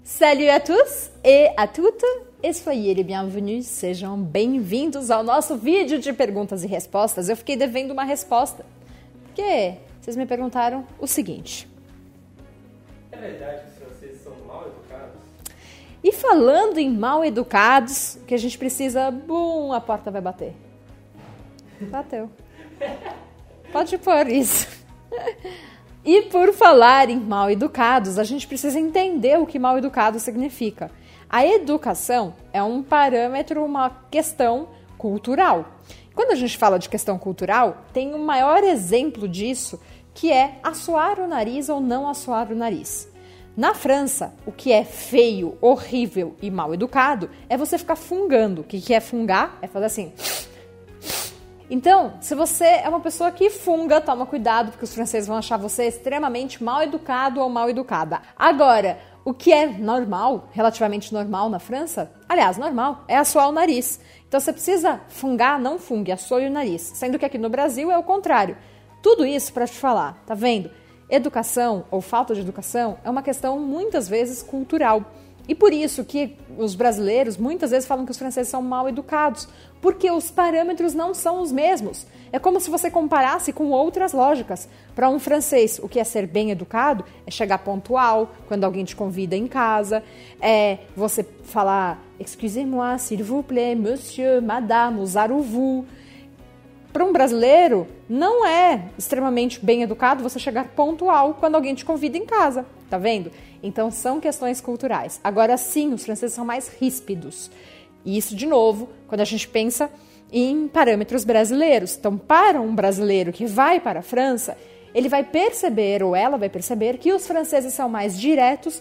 Salut à tous et à toutes et soyez les bienvenus, sejam bem-vindos ao nosso vídeo de perguntas e respostas. Eu fiquei devendo uma resposta, porque vocês me perguntaram o seguinte. É verdade que os franceses são mal educados? E falando em mal educados, que a gente precisa... Bum, a porta vai bater. Bateu. Pode pôr isso. E por falar em mal educados, a gente precisa entender o que mal educado significa. A educação é um parâmetro, uma questão cultural. Quando a gente fala de questão cultural, tem um maior exemplo disso, que é assoar o nariz ou não assoar o nariz. Na França, o que é feio, horrível e mal educado é você ficar fungando. O que é fungar? É fazer assim... Então, se você é uma pessoa que funga, toma cuidado, porque os franceses vão achar você extremamente mal educado ou mal educada. Agora, o que é normal, relativamente normal na França, aliás, normal, é assoar o nariz. Então, você precisa fungar, não fungue, assoe o nariz. Sendo que aqui no Brasil é o contrário. Tudo isso para te falar, tá vendo? Educação ou falta de educação é uma questão muitas vezes cultural. E por isso que os brasileiros muitas vezes falam que os franceses são mal educados, porque os parâmetros não são os mesmos. É como se você comparasse com outras lógicas. Para um francês, o que é ser bem educado é chegar pontual quando alguém te convida em casa, é você falar excusez-moi, s'il vous plaît, monsieur, madame, usar o vous. Para um brasileiro, não é extremamente bem educado você chegar pontual quando alguém te convida em casa, tá vendo? Então, são questões culturais. Agora sim, os franceses são mais ríspidos. E isso, de novo, quando a gente pensa em parâmetros brasileiros. Então, para um brasileiro que vai para a França, ele vai perceber, ou ela vai perceber, que os franceses são mais diretos,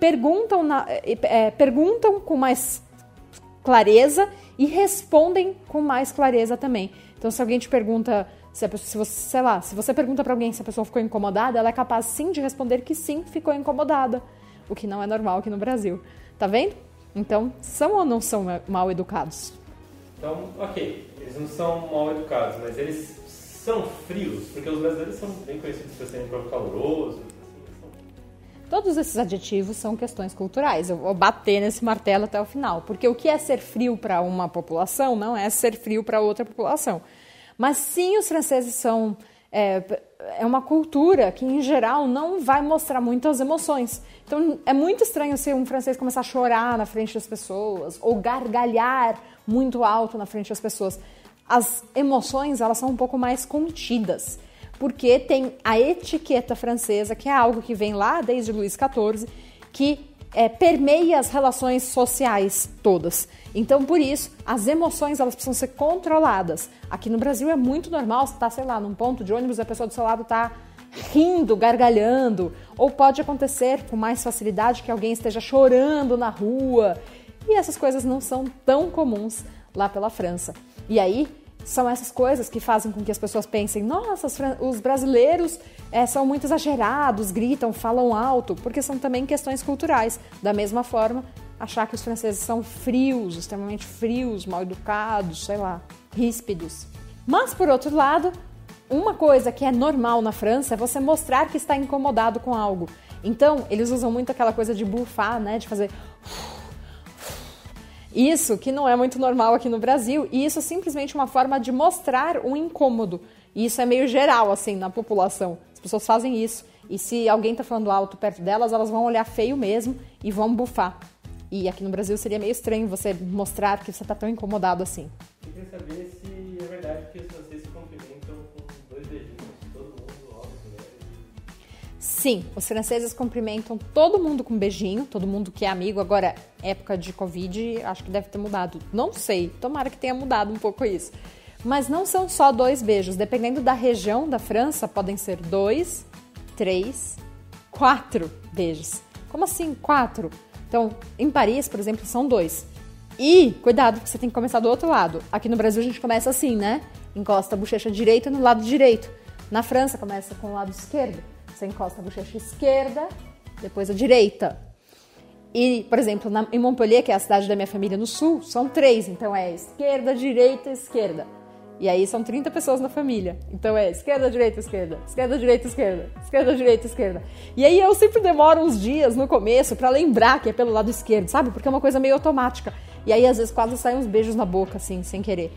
perguntam com mais clareza e respondem com mais clareza também. Então, se alguém te pergunta, se você pergunta para alguém se a pessoa ficou incomodada, ela é capaz sim de responder que sim, ficou incomodada, o que não é normal aqui no Brasil. Tá vendo? Então, são ou não são mal educados? Então, ok, eles não são mal educados, mas eles são frios, porque os brasileiros são bem conhecidos por serem um pouco calorosos. Todos esses adjetivos são questões culturais. Eu vou bater nesse martelo até o final. Porque o que é ser frio para uma população não é ser frio para outra população. Mas sim, os franceses são... É uma cultura que, em geral, não vai mostrar muitas emoções. Então, é muito estranho se um francês começar a chorar na frente das pessoas ou gargalhar muito alto na frente das pessoas. As emoções, elas são um pouco mais contidas. Porque tem a etiqueta francesa, que é algo que vem lá desde Luís XIV, que permeia as relações sociais todas. Então, por isso, as emoções elas precisam ser controladas. Aqui no Brasil é muito normal, você está, sei lá, num ponto de ônibus e a pessoa do seu lado está rindo, gargalhando, ou pode acontecer com mais facilidade que alguém esteja chorando na rua. E essas coisas não são tão comuns lá pela França. E aí... são essas coisas que fazem com que as pessoas pensem, nossa, os brasileiros são muito exagerados, gritam, falam alto, porque são também questões culturais. Da mesma forma, achar que os franceses são frios, extremamente frios, mal educados, sei lá, ríspidos. Mas, por outro lado, uma coisa que é normal na França é você mostrar que está incomodado com algo. Então, eles usam muito aquela coisa de bufar, né, de fazer... Isso que não é muito normal aqui no Brasil, e isso é simplesmente uma forma de mostrar um incômodo. E isso é meio geral, assim, na população. As pessoas fazem isso. E se alguém tá falando alto perto delas, elas vão olhar feio mesmo e vão bufar. E aqui no Brasil seria meio estranho você mostrar que você tá tão incomodado assim. Eu queria saber se é verdade que os franceses se cumprimentam com 2 beijinhos. Todo mundo, homens, mulheres. Sim, os franceses cumprimentam todo mundo com beijinho, todo mundo que é amigo. Agora, época de Covid, acho que deve ter mudado. Não sei, tomara que tenha mudado um pouco isso. Mas não são só 2 beijos. Dependendo da região da França, podem ser 2, 3, 4 beijos. Como assim 4? Então, em Paris, por exemplo, são 2. E, cuidado, porque você tem que começar do outro lado. Aqui no Brasil a gente começa assim, né? Encosta a bochecha direita no lado direito. Na França, começa com o lado esquerdo. Você encosta a bochecha esquerda, depois a direita. E, por exemplo, em Montpellier, que é a cidade da minha família no sul, são 3. Então é esquerda, direita, esquerda. E aí são 30 pessoas na família. Então é esquerda, direita, esquerda. Esquerda, direita, esquerda. Esquerda, direita, esquerda. E aí eu sempre demoro uns dias no começo pra lembrar que é pelo lado esquerdo, sabe? Porque é uma coisa meio automática. E aí às vezes quase saem uns beijos na boca, assim, sem querer.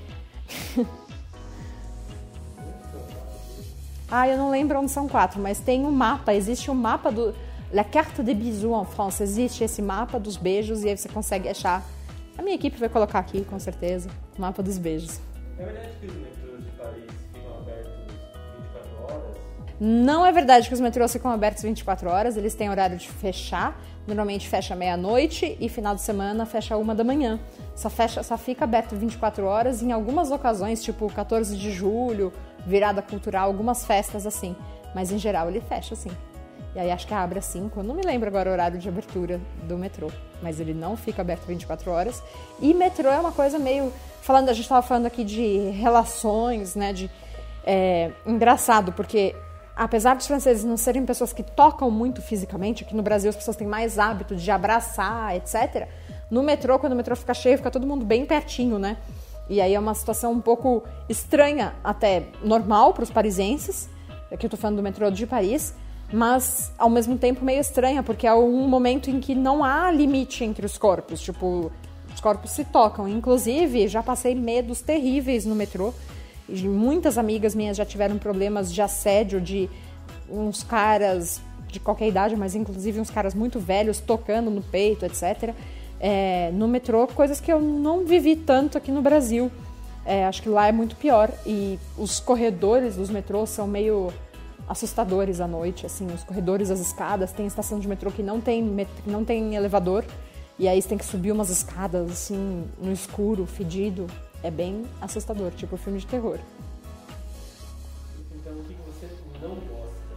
Eu não lembro onde são 4, mas tem um mapa. Existe um mapa do... La carte des bisous en France. Existe esse mapa dos beijos e aí você consegue achar. A minha equipe vai colocar aqui, com certeza, o mapa dos beijos. É verdade que os metrôs de Paris ficam abertos 24 horas? Não é verdade que os metrôs ficam abertos 24 horas, eles têm horário de fechar, normalmente fecha meia-noite e final de semana fecha 1 da manhã. Só fica aberto 24 horas em algumas ocasiões, tipo 14 de julho, virada cultural, algumas festas assim. Mas em geral ele fecha assim. E aí acho que abre às 5, eu não me lembro agora o horário de abertura do metrô, mas ele não fica aberto 24 horas. E metrô é uma coisa meio... a gente estava falando aqui de relações, né, engraçado, porque apesar dos franceses não serem pessoas que tocam muito fisicamente, aqui no Brasil as pessoas têm mais hábito de abraçar, etc. No metrô, quando o metrô fica cheio, fica todo mundo bem pertinho, né? E aí é uma situação um pouco estranha, até normal para os parisienses, aqui eu tô falando do metrô de Paris, mas ao mesmo tempo meio estranha, porque é um momento em que não há limite entre os corpos, tipo, os corpos se tocam. Inclusive, já passei medos terríveis no metrô, e muitas amigas minhas já tiveram problemas de assédio, de uns caras de qualquer idade, mas inclusive uns caras muito velhos tocando no peito, etc. No metrô, coisas que eu não vivi tanto aqui no Brasil. Acho que lá é muito pior, e os corredores dos metrôs são meio assustadores à noite, assim, os corredores, as escadas, tem estação de metrô que não tem elevador, e aí você tem que subir umas escadas, assim, no escuro, fedido, é bem assustador, tipo filme de terror. Então, o que você não gosta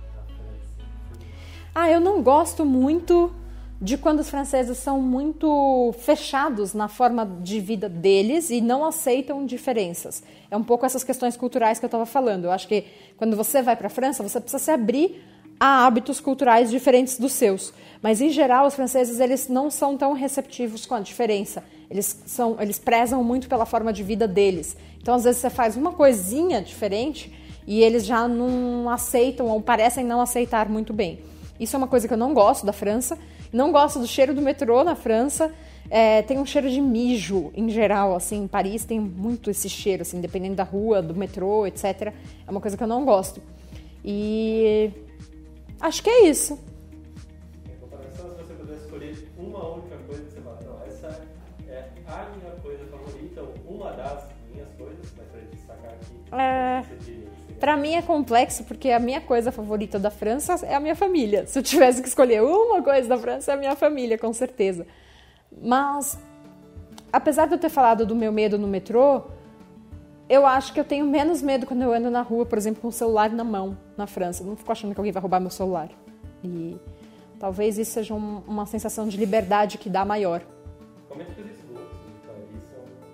da França? Eu não gosto muito de quando os franceses são muito fechados na forma de vida deles e não aceitam diferenças. É um pouco essas questões culturais que eu estava falando. Eu acho que quando você vai para a França, você precisa se abrir a hábitos culturais diferentes dos seus. Mas, em geral, os franceses eles não são tão receptivos com a diferença. Eles prezam muito pela forma de vida deles. Então, às vezes, você faz uma coisinha diferente e eles já não aceitam ou parecem não aceitar muito bem. Isso é uma coisa que eu não gosto da França. Não gosto do cheiro do metrô na França. Tem um cheiro de mijo, em geral, assim. Em Paris tem muito esse cheiro, assim, dependendo da rua, do metrô, etc. É uma coisa que eu não gosto. E acho que é isso. Em comparação, se você pudesse escolher uma única coisa que você fala, não, essa é a minha coisa favorita, ou uma das minhas coisas, mas pra destacar aqui, você diria? Pra mim é complexo, porque a minha coisa favorita da França é a minha família. Se eu tivesse que escolher uma coisa da França, é a minha família, com certeza. Mas, apesar de eu ter falado do meu medo no metrô, eu acho que eu tenho menos medo quando eu ando na rua, por exemplo, com o celular na mão, na França. Eu não fico achando que alguém vai roubar meu celular. E talvez isso seja uma sensação de liberdade que dá maior. Comenta que os esgotos de Paris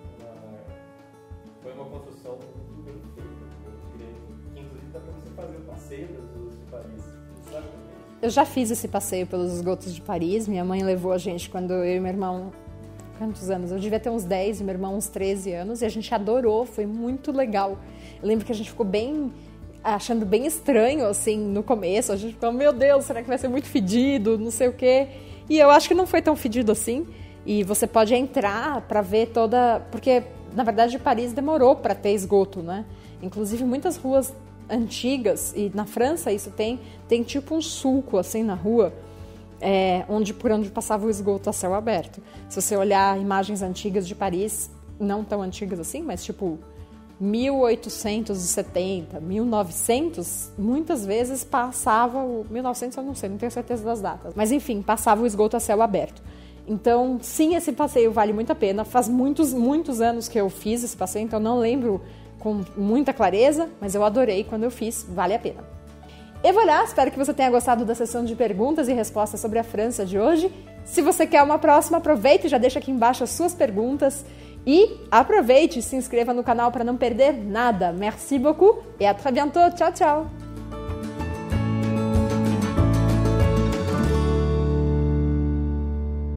foi uma construção muito bem feita. Inclusive dá para você fazer o passeio dos esgotos de Paris. Você sabe também? Eu já fiz esse passeio pelos esgotos de Paris. Minha mãe levou a gente quando eu e meu irmão... Quantos anos? Eu devia ter uns 10 e meu irmão uns 13 anos. E a gente adorou, foi muito legal. Eu lembro que a gente ficou achando bem estranho, assim, no começo. A gente ficou, meu Deus, será que vai ser muito fedido? Não sei o quê. E eu acho que não foi tão fedido assim. E você pode entrar para ver toda... Porque, na verdade, Paris demorou para ter esgoto, né? Inclusive, muitas ruas antigas, e na França isso tem tipo um sulco, assim, na rua, por onde passava o esgoto a céu aberto. Se você olhar imagens antigas de Paris, não tão antigas assim, mas tipo 1870, 1900, muitas vezes passava 1900 eu não sei, não tenho certeza das datas, mas enfim, passava o esgoto a céu aberto. Então, sim, esse passeio vale muito a pena. Faz muitos, muitos anos que eu fiz esse passeio, então não lembro com muita clareza, mas eu adorei quando eu fiz, vale a pena. E voilà, espero que você tenha gostado da sessão de perguntas e respostas sobre a França de hoje. Se você quer uma próxima, aproveite e já deixa aqui embaixo as suas perguntas. E aproveite e se inscreva no canal para não perder nada. Merci beaucoup et à très bientôt. Tchau, tchau!